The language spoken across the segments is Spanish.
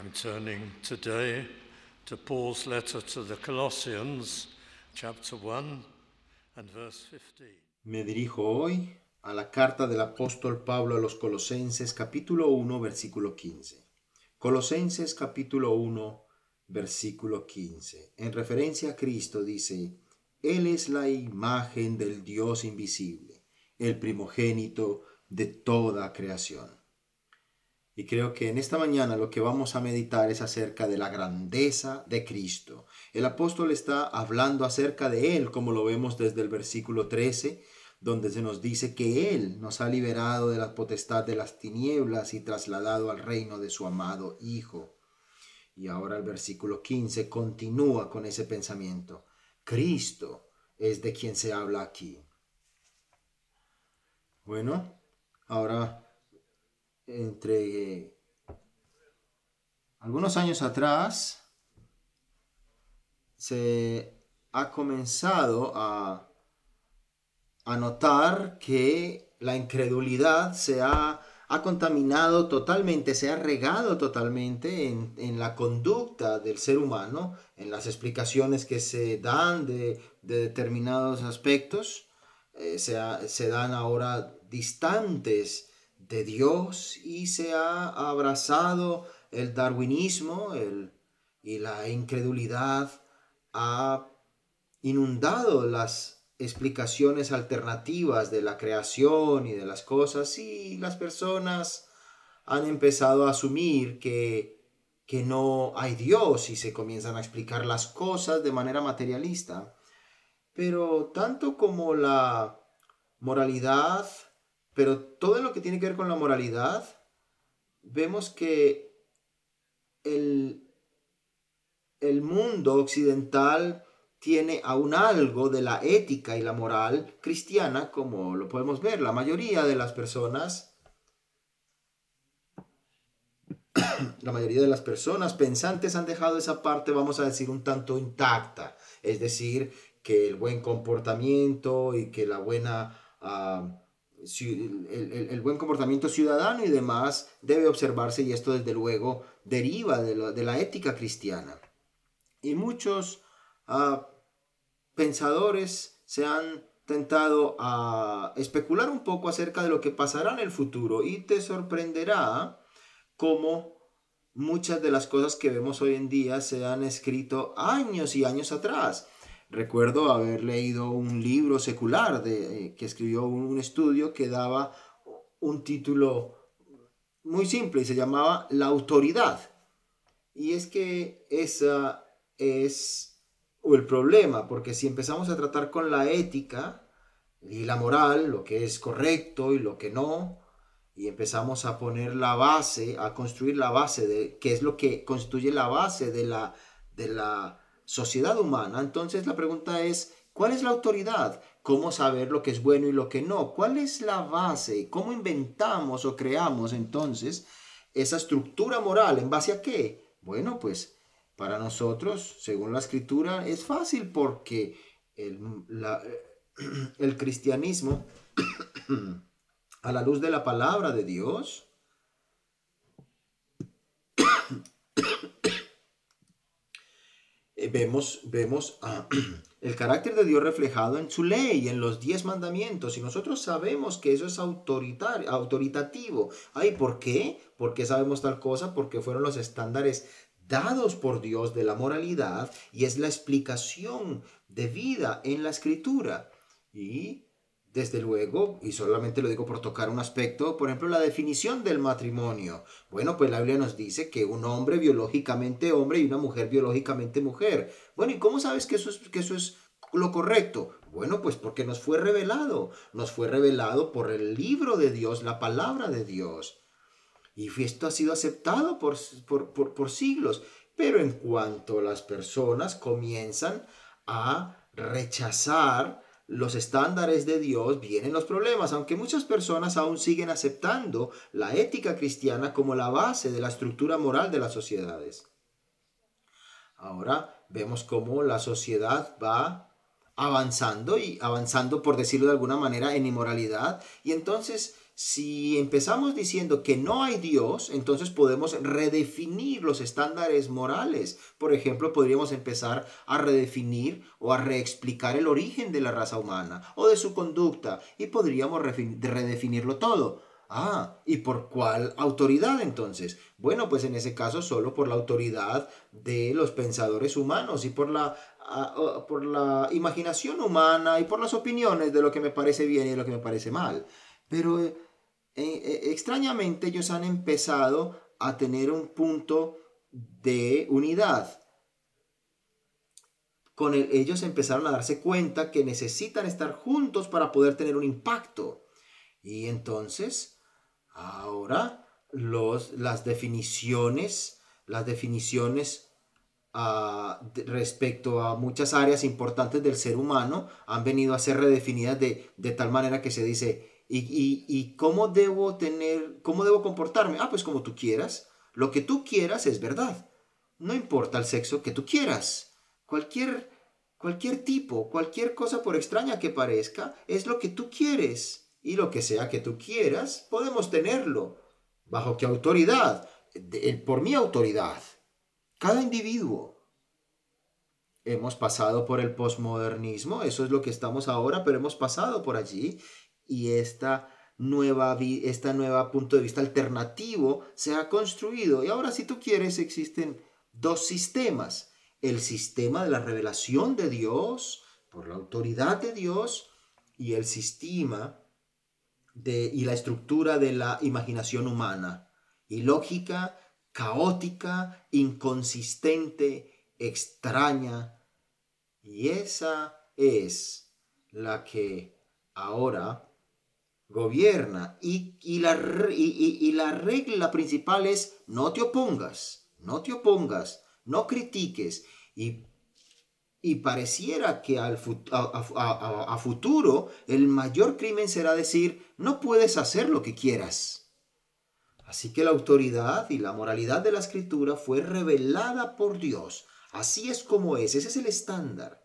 I'm turning today to Paul's letter to the Colossians, chapter 1 and verse 15. Me dirijo hoy a la carta del apóstol Pablo a los Colosenses, capítulo 1, versículo 15. Colosenses, capítulo 1, versículo 15. En referencia a Cristo dice: Él es la imagen del Dios invisible, el primogénito de toda creación. Y creo que en esta mañana lo que vamos a meditar es acerca de la grandeza de Cristo. El apóstol está hablando acerca de Él, como lo vemos desde el versículo 13, donde se nos dice que Él nos ha liberado de la potestad de las tinieblas y trasladado al reino de su amado Hijo. Y ahora el versículo 15 continúa con ese pensamiento. Cristo es de quien se habla aquí. Bueno, ahora entre algunos años atrás se ha comenzado a notar que la incredulidad se ha contaminado totalmente, se ha regado totalmente en la conducta del ser humano, en las explicaciones que se dan de determinados aspectos. Se dan ahora distantes de Dios y se ha abrazado el darwinismo y la incredulidad ha inundado las explicaciones alternativas de la creación y de las cosas, y las personas han empezado a asumir que no hay Dios y se comienzan a explicar las cosas de manera materialista. Pero tanto como la moralidad, pero todo lo que tiene que ver con la moralidad, vemos que el mundo occidental tiene aún algo de la ética y la moral cristiana, como lo podemos ver. La mayoría de las personas pensantes han dejado esa parte, vamos a decir, un tanto intacta. Es decir, que el buen comportamiento y que la buena... el buen comportamiento ciudadano y demás debe observarse, y esto desde luego deriva de la ética cristiana. Y muchos pensadores se han tentado a especular un poco acerca de lo que pasará en el futuro, y te sorprenderá cómo muchas de las cosas que vemos hoy en día se han escrito años y años atrás. Recuerdo haber leído un libro secular que escribió un estudio que daba un título muy simple y se llamaba La autoridad. Y es que esa es el problema, porque si empezamos a tratar con la ética y la moral, lo que es correcto y lo que no, y empezamos a poner la base, a construir la base de qué es lo que constituye la base de la sociedad humana, entonces la pregunta es: ¿cuál es la autoridad? ¿Cómo saber lo que es bueno y lo que no? ¿Cuál es la base? ¿Cómo inventamos o creamos entonces esa estructura moral? ¿En base a qué? Bueno, pues para nosotros, según la Escritura, es fácil, porque el cristianismo, a la luz de la palabra de Dios, vemos el carácter de Dios reflejado en su ley, en los 10 mandamientos, y nosotros sabemos que eso es autoritativo. Ay, ¿por qué? ¿Por qué sabemos tal cosa? Porque fueron los estándares dados por Dios de la moralidad, y es la explicación de vida en la Escritura. Y desde luego, y solamente lo digo por tocar un aspecto, por ejemplo, la definición del matrimonio. Bueno, pues la Biblia nos dice que un hombre biológicamente hombre y una mujer biológicamente mujer. Bueno, ¿y cómo sabes que eso es lo correcto? Bueno, pues porque nos fue revelado por el libro de Dios, la palabra de Dios. Y esto ha sido aceptado por siglos. Pero en cuanto las personas comienzan a rechazar los estándares de Dios, vienen los problemas, aunque muchas personas aún siguen aceptando la ética cristiana como la base de la estructura moral de las sociedades. Ahora vemos cómo la sociedad va avanzando, por decirlo de alguna manera, en inmoralidad, y entonces Si empezamos diciendo que no hay Dios, entonces podemos redefinir los estándares morales. Por ejemplo, podríamos empezar a redefinir o a reexplicar el origen de la raza humana o de su conducta y podríamos redefinirlo todo. ¿Y por cuál autoridad entonces? Bueno, pues en ese caso solo por la autoridad de los pensadores humanos y por la imaginación humana y por las opiniones de lo que me parece bien y de lo que me parece mal. Pero extrañamente ellos han empezado a tener un punto de unidad. Ellos empezaron a darse cuenta que necesitan estar juntos para poder tener un impacto. Y entonces, ahora las definiciones respecto a muchas áreas importantes del ser humano han venido a ser redefinidas de tal manera que se dice, ¿y cómo debo comportarme? Pues como tú quieras. Lo que tú quieras es verdad. No importa el sexo que tú quieras. Cualquier tipo, cualquier cosa por extraña que parezca, es lo que tú quieres. Y lo que sea que tú quieras, podemos tenerlo. ¿Bajo qué autoridad? Por mi autoridad. Cada individuo. Hemos pasado por el posmodernismo, eso es lo que estamos ahora, pero hemos pasado por allí y esta nueva punto de vista alternativo se ha construido. Y ahora, si tú quieres, existen dos sistemas. El sistema de la revelación de Dios, por la autoridad de Dios, y el sistema y la estructura de la imaginación humana. Ilógica, caótica, inconsistente, extraña. Y esa es la que ahora gobierna. Y la regla principal es no te opongas, no critiques. Y pareciera que a futuro el mayor crimen será decir no puedes hacer lo que quieras. Así que la autoridad y la moralidad de la Escritura fue revelada por Dios. Así es como es, ese es el estándar.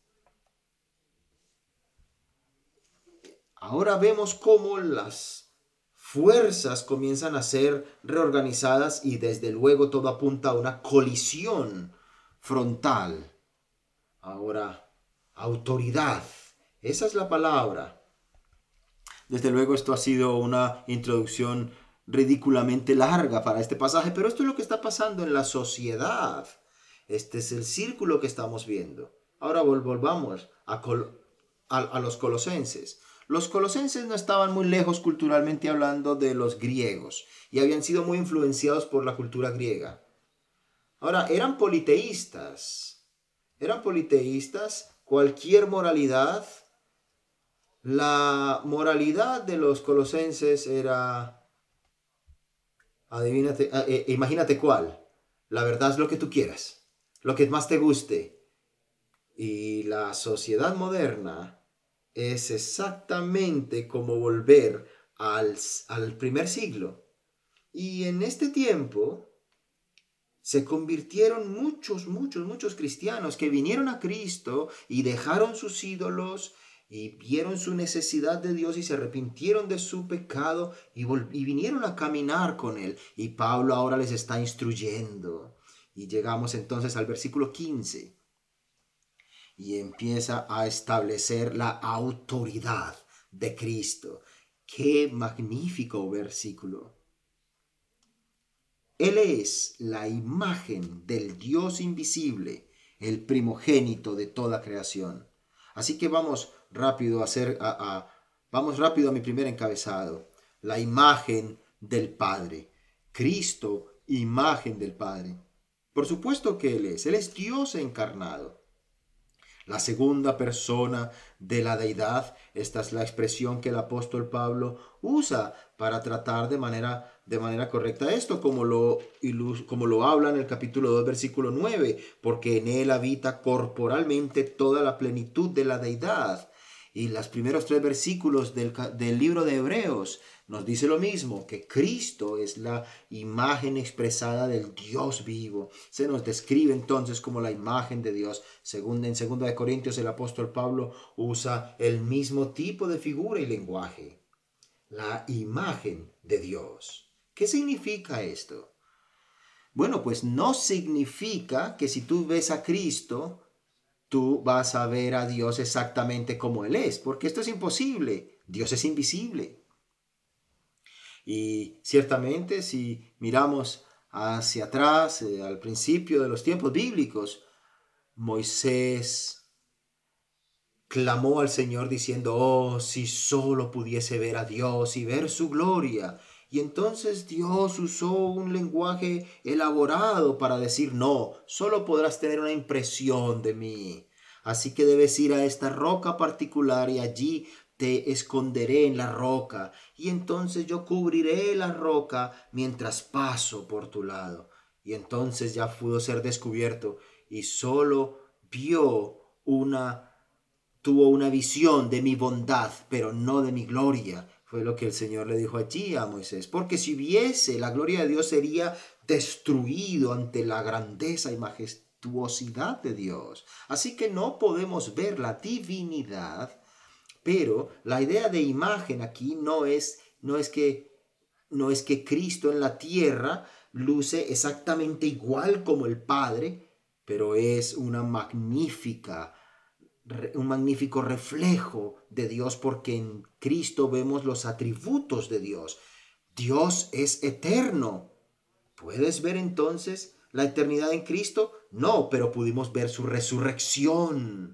Ahora vemos cómo las fuerzas comienzan a ser reorganizadas y desde luego todo apunta a una colisión frontal. Ahora, autoridad, esa es la palabra. Desde luego esto ha sido una introducción ridículamente larga para este pasaje, pero esto es lo que está pasando en la sociedad. Este es el círculo que estamos viendo. Ahora volvamos a los colosenses. Los colosenses no estaban muy lejos culturalmente hablando de los griegos y habían sido muy influenciados por la cultura griega. Ahora, eran politeístas, cualquier moralidad. La moralidad de los colosenses era, imagínate cuál, la verdad es lo que tú quieras, lo que más te guste. Y la sociedad moderna es exactamente como volver al primer siglo. Y en este tiempo se convirtieron muchos cristianos que vinieron a Cristo y dejaron sus ídolos y vieron su necesidad de Dios y se arrepintieron de su pecado y vinieron a caminar con Él. Y Pablo ahora les está instruyendo. Y llegamos entonces al versículo 15. Y empieza a establecer la autoridad de Cristo. ¡Qué magnífico versículo! Él es la imagen del Dios invisible, el primogénito de toda creación. Así que vamos rápido a mi primer encabezado. La imagen del Padre. Cristo, imagen del Padre. Por supuesto que Él es Dios encarnado. La segunda persona de la deidad, esta es la expresión que el apóstol Pablo usa para tratar de manera correcta esto, como lo habla en el capítulo 2, versículo 9, porque en él habita corporalmente toda la plenitud de la deidad. Y los primeros 3 versículos del libro de Hebreos nos dice lo mismo, que Cristo es la imagen expresada del Dios vivo. Se nos describe entonces como la imagen de Dios. En 2 Corintios el apóstol Pablo usa el mismo tipo de figura y lenguaje. la imagen de Dios. ¿Qué significa esto? Bueno, pues no significa que si tú ves a Cristo, tú vas a ver a Dios exactamente como Él es, porque esto es imposible. Dios es invisible. Y ciertamente si miramos hacia atrás, al principio de los tiempos bíblicos, Moisés clamó al Señor diciendo, oh, si solo pudiese ver a Dios y ver su gloria. Y entonces Dios usó un lenguaje elaborado para decir, no, solo podrás tener una impresión de mí. Así que debes ir a esta roca particular y allí te esconderé en la roca. Y entonces yo cubriré la roca mientras paso por tu lado. Y entonces ya pudo ser descubierto y solo tuvo una visión de mi bondad, pero no de mi gloria. Fue lo que el Señor le dijo allí a Moisés. Porque si viese la gloria de Dios sería destruido ante la grandeza y majestuosidad de Dios. Así que no podemos ver la divinidad, pero la idea de imagen aquí no es que Cristo en la tierra luce exactamente igual como el Padre, pero es un magnífico reflejo de Dios, porque en Cristo vemos los atributos de Dios. Dios es eterno. ¿Puedes ver entonces la eternidad en Cristo? No, pero pudimos ver su resurrección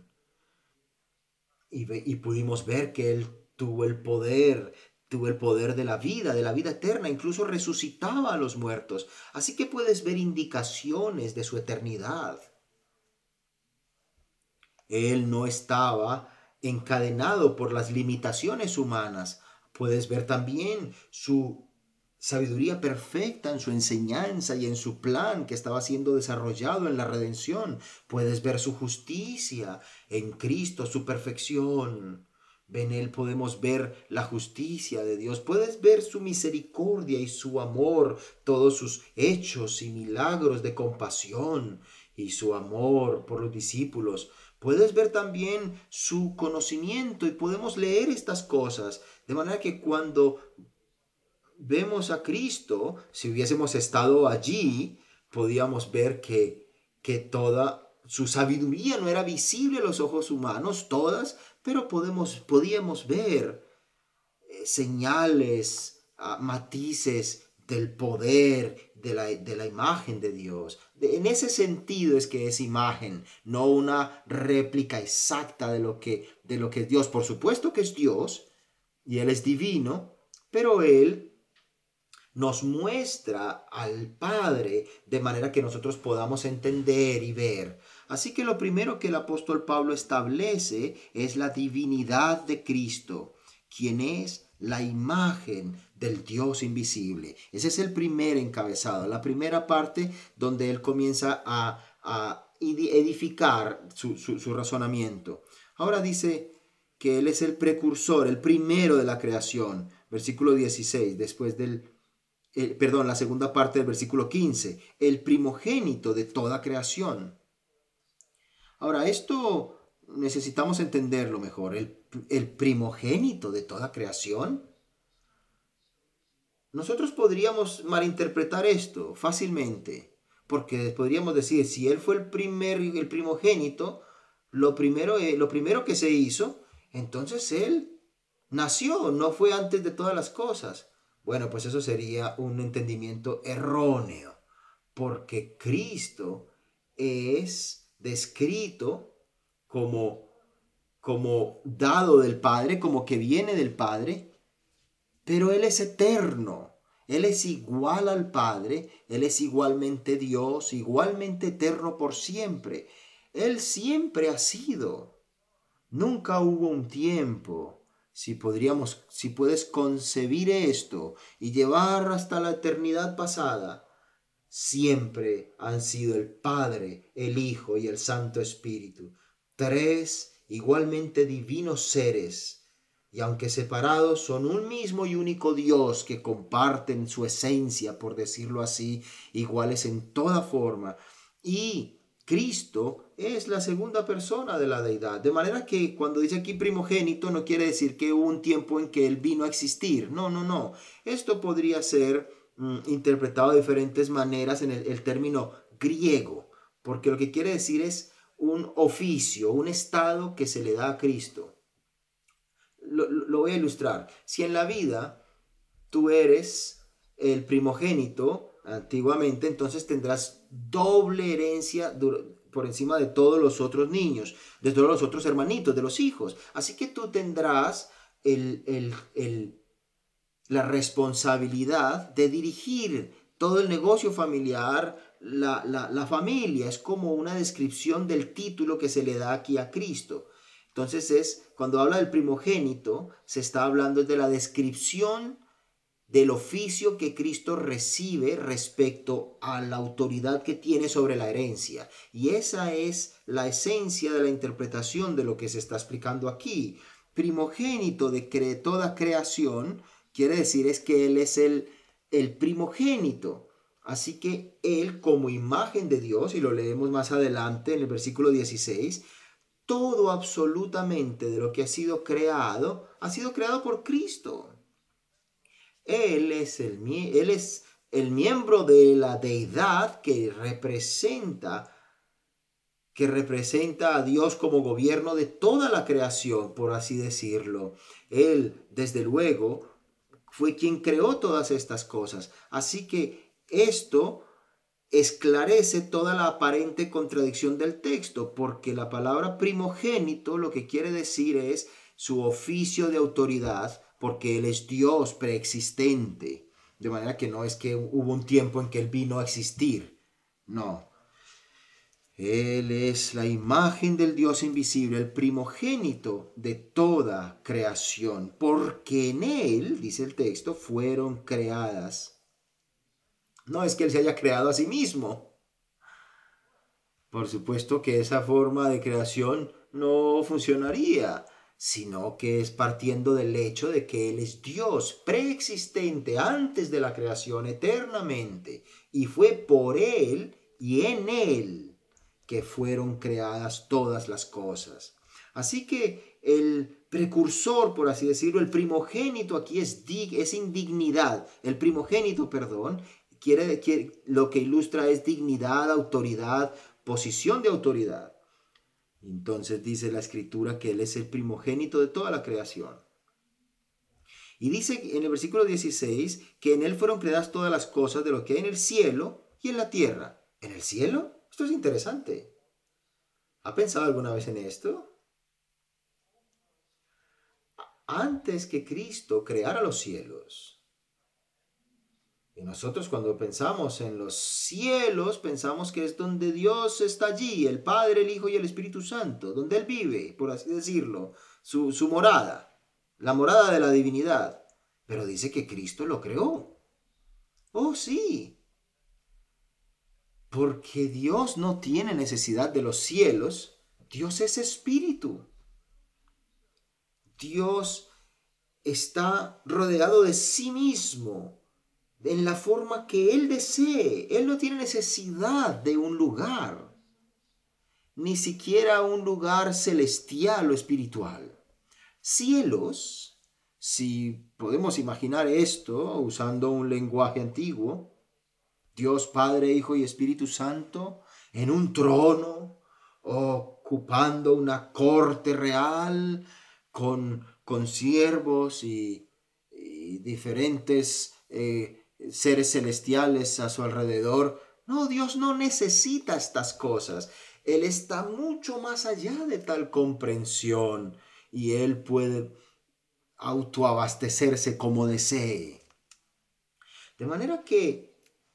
y pudimos ver que Él tuvo el poder de la vida eterna, incluso resucitaba a los muertos. Así que puedes ver indicaciones de su eternidad. Él no estaba encadenado por las limitaciones humanas. Puedes ver también su sabiduría perfecta en su enseñanza y en su plan que estaba siendo desarrollado en la redención. Puedes ver su justicia en Cristo, su perfección. En Él podemos ver la justicia de Dios. Puedes ver su misericordia y su amor, todos sus hechos y milagros de compasión y su amor por los discípulos. Puedes ver también su conocimiento y podemos leer estas cosas. De manera que cuando vemos a Cristo, si hubiésemos estado allí, podíamos ver que toda su sabiduría no era visible a los ojos humanos, todas, pero podíamos ver señales, matices del poder, de la imagen de Dios. En ese sentido es que es imagen, no una réplica exacta de lo que es Dios. Por supuesto que es Dios y Él es divino, pero Él nos muestra al Padre de manera que nosotros podamos entender y ver. Así que lo primero que el apóstol Pablo establece es la divinidad de Cristo, quien es la imagen del Dios invisible. Ese es el primer encabezado, la primera parte donde él comienza a edificar su razonamiento. Ahora dice que él es el precursor, el primero de la creación. Versículo 16, después la segunda parte del versículo 15, el primogénito de toda creación. Ahora, esto necesitamos entenderlo mejor. El primogénito de toda creación. Nosotros podríamos malinterpretar esto fácilmente, porque podríamos decir, si él fue el primogénito, lo primero que se hizo, entonces él nació, no fue antes de todas las cosas. Bueno, pues eso sería un entendimiento erróneo, porque Cristo es descrito como dado del Padre, como que viene del Padre, pero Él es eterno. Él es igual al Padre, Él es igualmente Dios, igualmente eterno por siempre. Él siempre ha sido. Nunca hubo un tiempo. Si puedes concebir esto y llevar hasta la eternidad pasada, siempre han sido el Padre, el Hijo y el Santo Espíritu, tres igualmente divinos seres, y aunque separados son un mismo y único Dios que comparten su esencia, por decirlo así, iguales en toda forma, y Cristo es la segunda persona de la deidad. De manera que cuando dice aquí primogénito no quiere decir que hubo un tiempo en que Él vino a existir. No, no, no. Esto podría ser interpretado de diferentes maneras en el término griego, porque lo que quiere decir es un oficio, un estado que se le da a Cristo. Lo voy a ilustrar. Si en la vida tú eres el primogénito, antiguamente, entonces tendrás doble herencia por encima de todos los otros niños, de todos los otros hermanitos, de los hijos. Así que tú tendrás la responsabilidad de dirigir todo el negocio familiar, la familia. Es como una descripción del título que se le da aquí a Cristo. Entonces cuando habla del primogénito, se está hablando de la descripción del oficio que Cristo recibe respecto a la autoridad que tiene sobre la herencia. Y esa es la esencia de la interpretación de lo que se está explicando aquí. Primogénito de toda creación quiere decir es que Él es el primogénito. Así que Él, como imagen de Dios, y lo leemos más adelante en el versículo 16, todo absolutamente de lo que ha sido creado por Cristo. Él es el miembro de la deidad que representa a Dios como gobierno de toda la creación, por así decirlo. Él, desde luego, fue quien creó todas estas cosas. Así que esto esclarece toda la aparente contradicción del texto, porque la palabra primogénito lo que quiere decir es su oficio de autoridad, porque Él es Dios preexistente. De manera que no es que hubo un tiempo en que Él vino a existir. No. Él es la imagen del Dios invisible, el primogénito de toda creación, porque en Él, dice el texto, fueron creadas. No es que Él se haya creado a sí mismo. Por supuesto que esa forma de creación no funcionaría, sino que es partiendo del hecho de que Él es Dios preexistente antes de la creación eternamente, y fue por Él y en Él que fueron creadas todas las cosas. Así que el precursor, por así decirlo, el primogénito aquí es indignidad. El primogénito, perdón, lo que ilustra es dignidad, autoridad, posición de autoridad. Entonces dice la Escritura que Él es el primogénito de toda la creación. Y dice en el versículo 16 que en Él fueron creadas todas las cosas de lo que hay en el cielo y en la tierra. ¿En el cielo? Esto es interesante. ¿Ha pensado alguna vez en esto? Antes que Cristo creara los cielos, y nosotros cuando pensamos en los cielos, pensamos que es donde Dios está allí, el Padre, el Hijo y el Espíritu Santo, donde Él vive, por así decirlo, su morada, la morada de la divinidad. Pero dice que Cristo lo creó. Oh, sí. Porque Dios no tiene necesidad de los cielos. Dios es espíritu. Dios está rodeado de sí mismo en la forma que Él desee. Él no tiene necesidad de un lugar, ni siquiera un lugar celestial o espiritual. Cielos, si podemos imaginar esto usando un lenguaje antiguo, Dios Padre, Hijo y Espíritu Santo en un trono, ocupando una corte real con siervos y diferentes seres celestiales a su alrededor. No, Dios no necesita estas cosas. Él está mucho más allá de tal comprensión y Él puede autoabastecerse como desee. De manera que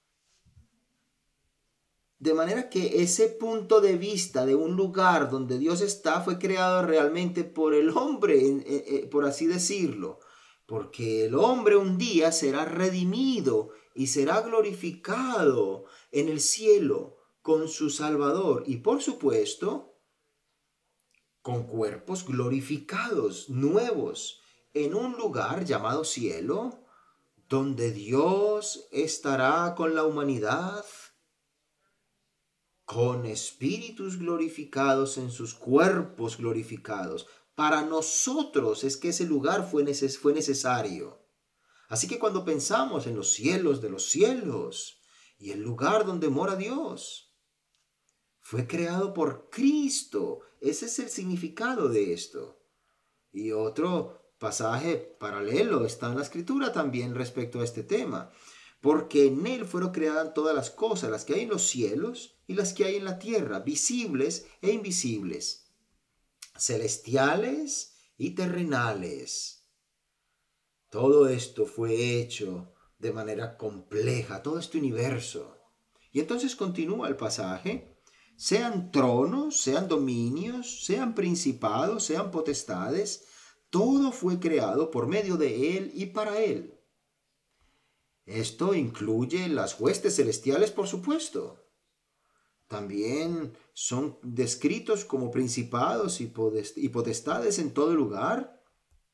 ese punto de vista de un lugar donde Dios está fue creado realmente por el hombre, por así decirlo. Porque el hombre un día será redimido y será glorificado en el cielo con su Salvador. Y por supuesto, con cuerpos glorificados, nuevos, en un lugar llamado cielo, donde Dios estará con la humanidad con espíritus glorificados en sus cuerpos glorificados. Para nosotros es que ese lugar fue necesario. Así que cuando pensamos en los cielos de los cielos y el lugar donde mora Dios, fue creado por Cristo. Ese es el significado de esto. Y otro pasaje paralelo está en la Escritura también respecto a este tema. Porque en Él fueron creadas todas las cosas, las que hay en los cielos y las que hay en la tierra, visibles e invisibles, celestiales y terrenales. Todo esto fue hecho de manera compleja, todo este universo. Y entonces continúa el pasaje. Sean tronos, sean dominios, sean principados, sean potestades, todo fue creado por medio de Él y para Él. Esto incluye las huestes celestiales, por supuesto. También son descritos como principados y potestades en todo lugar.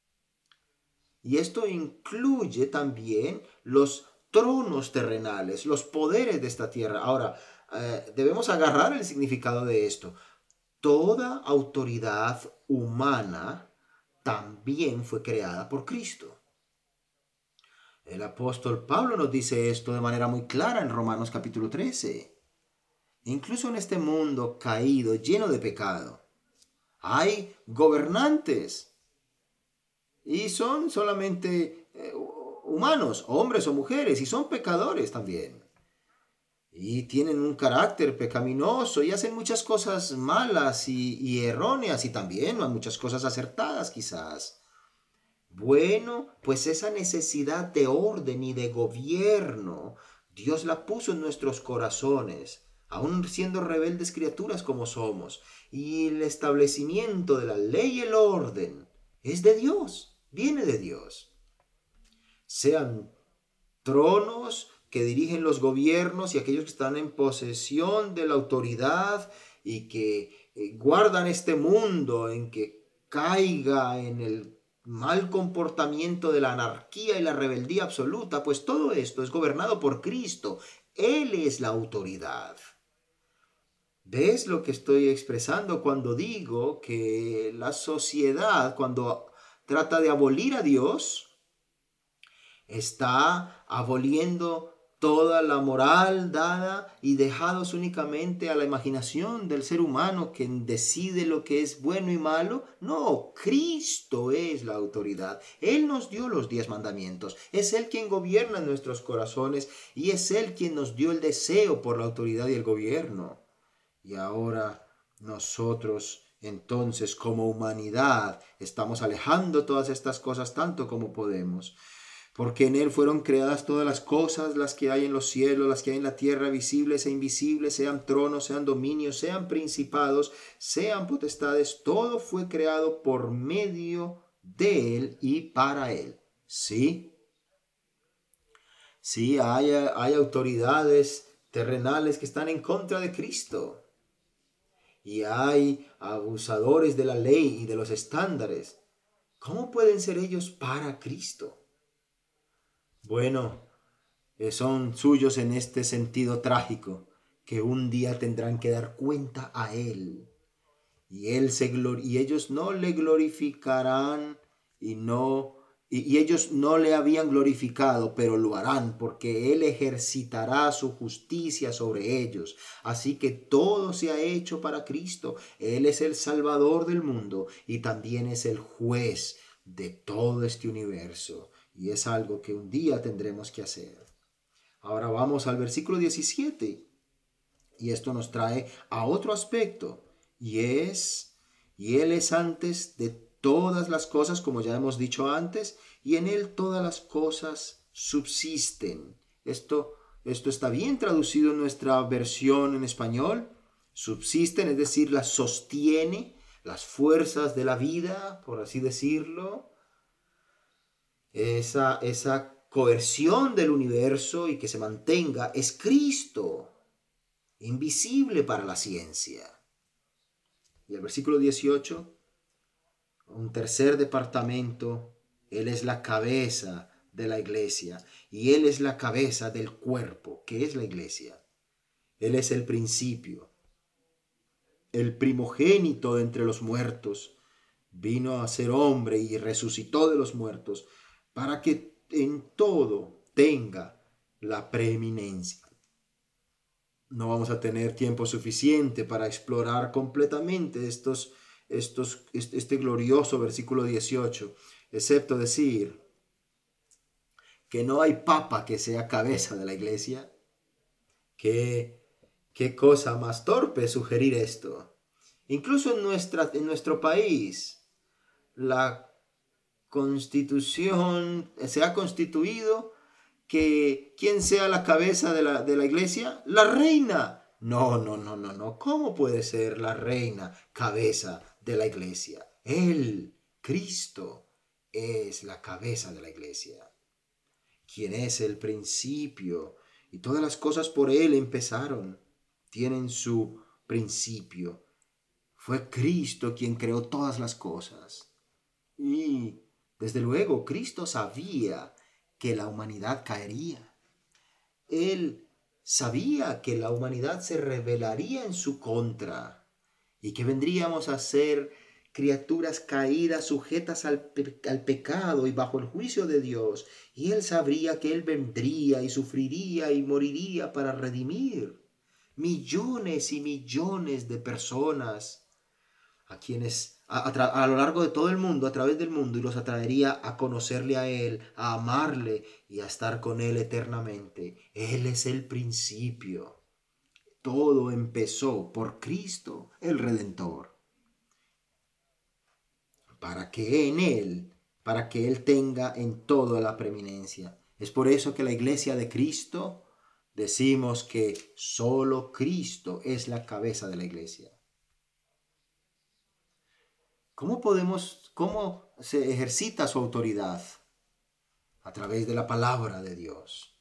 Y esto incluye también los tronos terrenales, los poderes de esta tierra. Ahora, debemos agarrar el significado de esto. Toda autoridad humana también fue creada por Cristo. El apóstol Pablo nos dice esto de manera muy clara en Romanos capítulo 13. Incluso en este mundo caído, lleno de pecado, hay gobernantes y son solamente humanos, hombres o mujeres, y son pecadores también. Y tienen un carácter pecaminoso y hacen muchas cosas malas y erróneas, y también muchas cosas acertadas quizás. Bueno, pues esa necesidad de orden y de gobierno, Dios la puso en nuestros corazones, aun siendo rebeldes criaturas como somos. Y el establecimiento de la ley y el orden es de Dios, viene de Dios. Sean tronos que dirigen los gobiernos y aquellos que están en posesión de la autoridad y que guardan este mundo en que caiga en el mal comportamiento de la anarquía y la rebeldía absoluta, pues todo esto es gobernado por Cristo. Él es la autoridad. ¿Ves lo que estoy expresando cuando digo que la sociedad, cuando trata de abolir a Dios, está aboliendo toda la moral dada y dejados únicamente a la imaginación del ser humano que decide lo que es bueno y malo? No, Cristo es la autoridad. Él nos dio los 10 mandamientos. Es Él quien gobierna nuestros corazones y es Él quien nos dio el deseo por la autoridad y el gobierno. Y ahora nosotros, entonces, como humanidad, estamos alejando todas estas cosas tanto como podemos. Porque en Él fueron creadas todas las cosas, las que hay en los cielos, las que hay en la tierra, visibles e invisibles, sean tronos, sean dominios, sean principados, sean potestades, todo fue creado por medio de Él y para Él. Sí, sí, hay autoridades terrenales que están en contra de Cristo. Y hay abusadores de la ley y de los estándares. ¿Cómo pueden ser ellos para Cristo? Bueno, son suyos en este sentido trágico, que un día tendrán que dar cuenta a Él. Y ellos no le glorificarán y ellos no le habían glorificado, pero lo harán porque Él ejercitará su justicia sobre ellos. Así que todo se ha hecho para Cristo. Él es el Salvador del mundo y también es el juez de todo este universo. Y es algo que un día tendremos que hacer. Ahora vamos al versículo 17. Y esto nos trae a otro aspecto. Y Él es antes de todas las cosas, como ya hemos dicho antes, y en Él todas las cosas subsisten. Esto está bien traducido en nuestra versión en español. Subsisten, es decir, las sostiene, las fuerzas de la vida, por así decirlo. Esa coerción del universo y que se mantenga es Cristo, invisible para la ciencia. Y el versículo 18, un tercer departamento, Él es la cabeza de la iglesia y Él es la cabeza del cuerpo, que es la iglesia. Él es el principio, el primogénito de entre los muertos, vino a ser hombre y resucitó de los muertos, para que en todo tenga la preeminencia. No vamos a tener tiempo suficiente para explorar completamente este glorioso versículo 18, excepto decir que no hay papa que sea cabeza de la iglesia. Qué cosa más torpe sugerir esto. Incluso en nuestro país, la constitución se ha constituido que ¿quién sea la cabeza de la iglesia? La reina. No. ¿Cómo puede ser la reina cabeza de la iglesia? Él, Cristo, es la cabeza de la iglesia. Quien es el principio y todas las cosas por él empezaron, tienen su principio. Fue Cristo quien creó todas las cosas. Y desde luego Cristo sabía que la humanidad caería. Él sabía que la humanidad se rebelaría en su contra y que vendríamos a ser criaturas caídas, sujetas al pecado y bajo el juicio de Dios. Y Él sabría que Él vendría y sufriría y moriría para redimir millones y millones de personas a quienes a lo largo de todo el mundo, a través del mundo, y los atraería a conocerle a Él, a amarle y a estar con Él eternamente. Él es el principio. Todo empezó por Cristo, el Redentor. Para que Él tenga en todo la preeminencia. Es por eso que la iglesia de Cristo decimos que solo Cristo es la cabeza de la iglesia. ¿Cómo se ejercita su autoridad? A través de la palabra de Dios.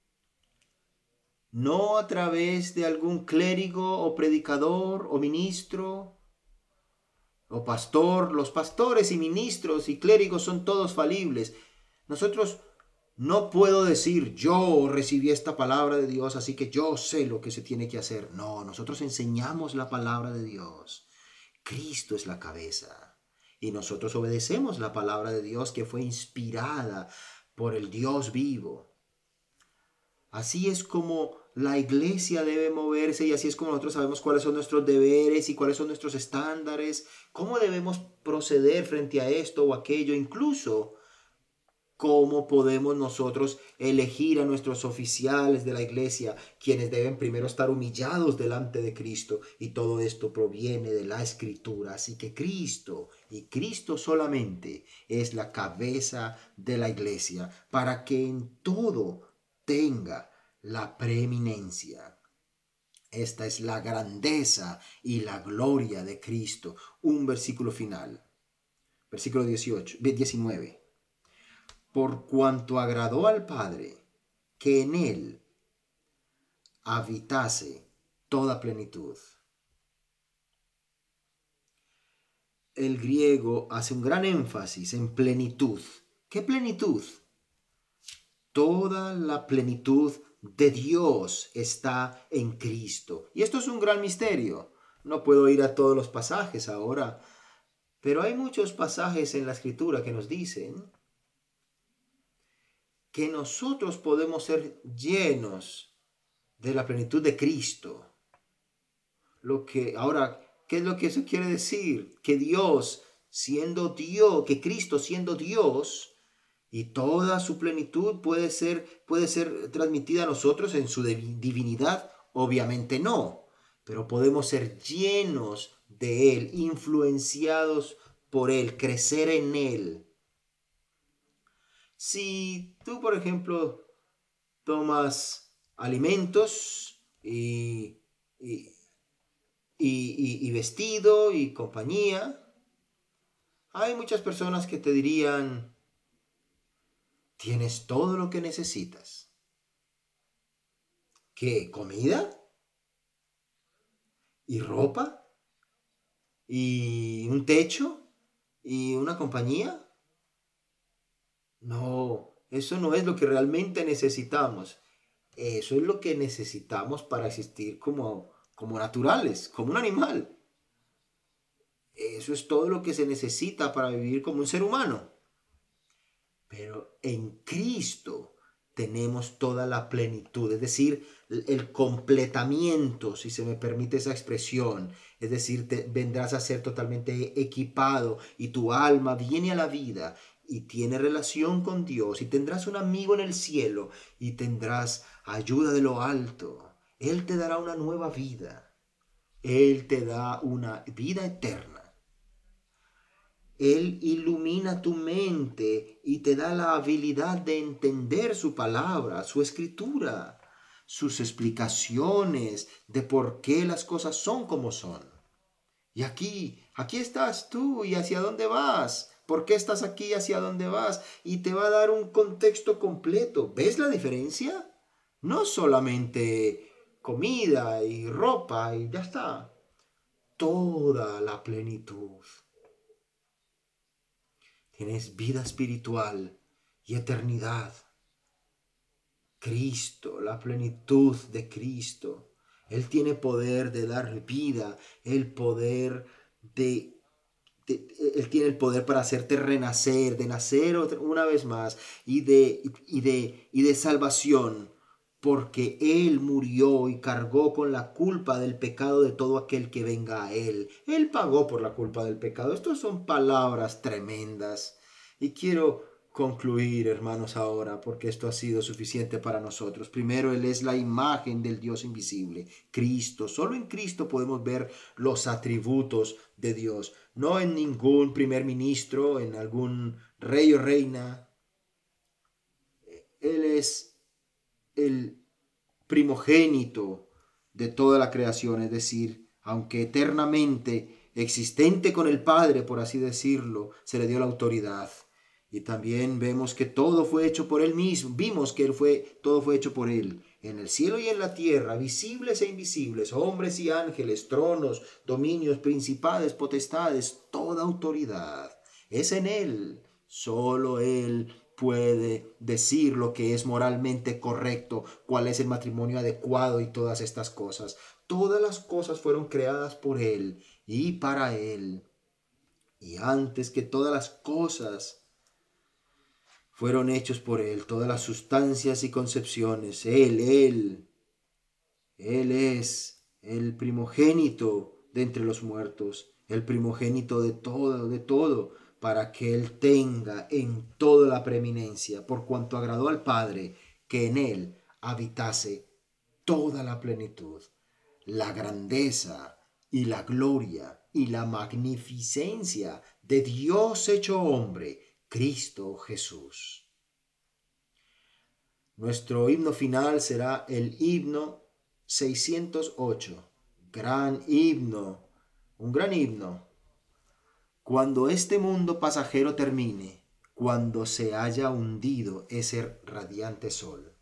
No a través de algún clérigo o predicador o ministro o pastor. Los pastores y ministros y clérigos son todos falibles. Nosotros no puedo decir yo recibí esta palabra de Dios, así que yo sé lo que se tiene que hacer. No, nosotros enseñamos la palabra de Dios. Cristo es la cabeza. Y nosotros obedecemos la palabra de Dios que fue inspirada por el Dios vivo. Así es como la iglesia debe moverse y así es como nosotros sabemos cuáles son nuestros deberes y cuáles son nuestros estándares, cómo debemos proceder frente a esto o aquello, incluso cómo podemos nosotros elegir a nuestros oficiales de la iglesia, quienes deben primero estar humillados delante de Cristo, y todo esto proviene de la Escritura. Así que Cristo y Cristo solamente es la cabeza de la iglesia para que en todo tenga la preeminencia. Esta es la grandeza y la gloria de Cristo. Un versículo final. Versículo 19. Por cuanto agradó al Padre que en él habitase toda plenitud. El griego hace un gran énfasis en plenitud. ¿Qué plenitud? Toda la plenitud de Dios está en Cristo. Y esto es un gran misterio. No puedo ir a todos los pasajes ahora, pero hay muchos pasajes en la Escritura que nos dicen que nosotros podemos ser llenos de la plenitud de Cristo. ¿Qué es lo que eso quiere decir? Que Dios siendo Dios, que Cristo siendo Dios y toda su plenitud puede ser transmitida a nosotros en su divinidad, obviamente no, pero podemos ser llenos de Él, influenciados por Él, crecer en Él. Si tú, por ejemplo, tomas alimentos y vestido y compañía, hay muchas personas que te dirían, tienes todo lo que necesitas. ¿Qué? ¿Comida? ¿Y ropa? ¿Y un techo? ¿Y una compañía? No, eso no es lo que realmente necesitamos. Eso es lo que necesitamos para existir como naturales, como un animal. Eso es todo lo que se necesita para vivir como un ser humano. Pero en Cristo tenemos toda la plenitud, es decir, el completamiento, si se me permite esa expresión. Es decir, vendrás a ser totalmente equipado y tu alma viene a la vida y tiene relación con Dios y tendrás un amigo en el cielo y tendrás ayuda de lo alto. Él te dará una nueva vida. Él te da una vida eterna. Él ilumina tu mente y te da la habilidad de entender su palabra, su escritura, sus explicaciones de por qué las cosas son como son. Y aquí estás tú y hacia dónde vas. ¿Por qué estás aquí y hacia dónde vas? Y te va a dar un contexto completo. ¿Ves la diferencia? No solamente comida y ropa y ya está. Toda la plenitud. Tienes vida espiritual y eternidad. Cristo, la plenitud de Cristo. Él tiene poder de dar vida, el poder Él tiene el poder para hacerte renacer, de nacer una vez más y de salvación, porque Él murió y cargó con la culpa del pecado de todo aquel que venga a Él. Él pagó por la culpa del pecado. Estas son palabras tremendas. Y quiero concluir, hermanos, ahora, porque esto ha sido suficiente para nosotros. Primero, Él es la imagen del Dios invisible, Cristo. Solo en Cristo podemos ver los atributos de Dios, no en ningún primer ministro, en algún rey o reina. Él es el primogénito de toda la creación, es decir, aunque eternamente existente con el Padre, por así decirlo, se le dio la autoridad. Y también vemos que todo fue hecho por Él mismo. Vimos que todo fue hecho por Él. En el cielo y en la tierra, visibles e invisibles, hombres y ángeles, tronos, dominios, principades, potestades, toda autoridad es en Él. Solo Él puede decir lo que es moralmente correcto, cuál es el matrimonio adecuado y todas estas cosas. Todas las cosas fueron creadas por Él y para Él. Y antes que todas las cosas fueron hechos por Él, todas las sustancias y concepciones. Él es el primogénito de entre los muertos, el primogénito de todo, para que Él tenga en toda la preeminencia, por cuanto agradó al Padre, que en Él habitase toda la plenitud, la grandeza y la gloria y la magnificencia de Dios hecho hombre, Cristo Jesús. Nuestro himno final será el himno 608. Gran himno, un gran himno. Cuando este mundo pasajero termine, cuando se haya hundido ese radiante sol.